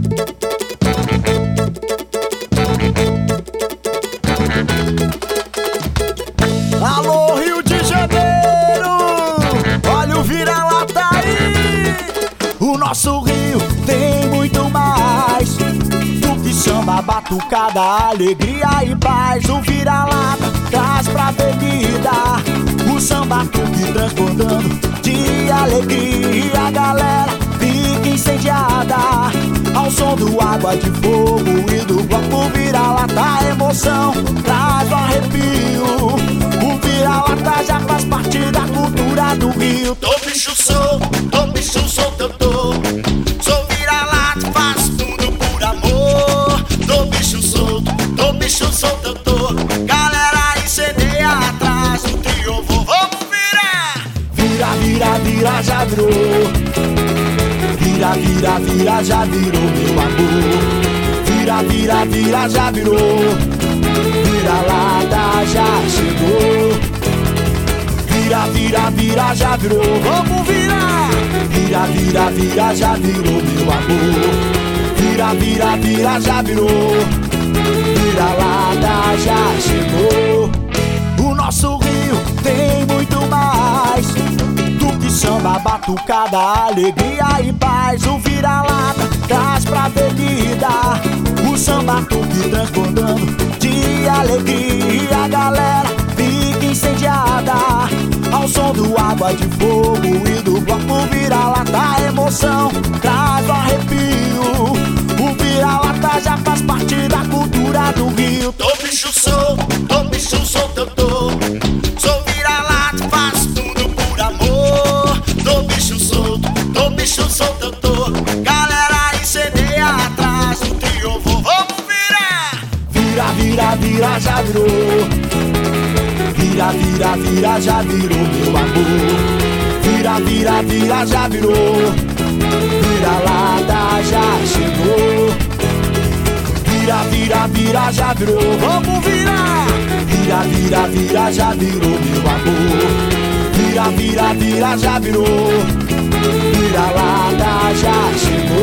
Alô, Rio de Janeiro, olha o vira-lata aí. O nosso Rio tem muito mais do que samba, batucada, alegria e paz. O vira-lata traz pra avenida o samba tuque transbordando de alegria. A galera fica incendiada ao som do Água de Fogo e do bloco vira-lata. A emoção traz o arrepio. O vira-lata já faz parte da cultura do Rio. Tô bicho solto eu tô. Sou vira-lata, faço tudo por amor. Tô bicho solto eu tô. Galera, incendeia atrás do trio, vamos virar. Vira, já virou. Vira, já virou, meu amor. Vira, já virou. Vira-lata já chegou. Vira, já virou, vamos virar. Vira, já virou, meu amor. Vira, já virou. Vira-lata já chegou. O nosso Rio tem muito mais do que samba, batucada, alegria e paz. O vira-lata traz pra avenida o samba tuque transbordando de alegria. A galera fica incendiada ao som do Água de Fogo e do bloco vira-lata. A emoção traz o arrepio. O vira-lata já faz parte da cultura do Rio. Tô bicho solto eu tô. Sou vira-lata, faço tudo por amor. Tô bicho solto eu tô. Galera, incendeia atrás do trio, vamos virar. Vira, já virou. Vira, já virou, meu amor. Vira, já virou. Vira-lata já chegou. Vira, já virou, vamos virar. Vira, já virou, meu amor. Vira, já virou. Vira-lata já chegou.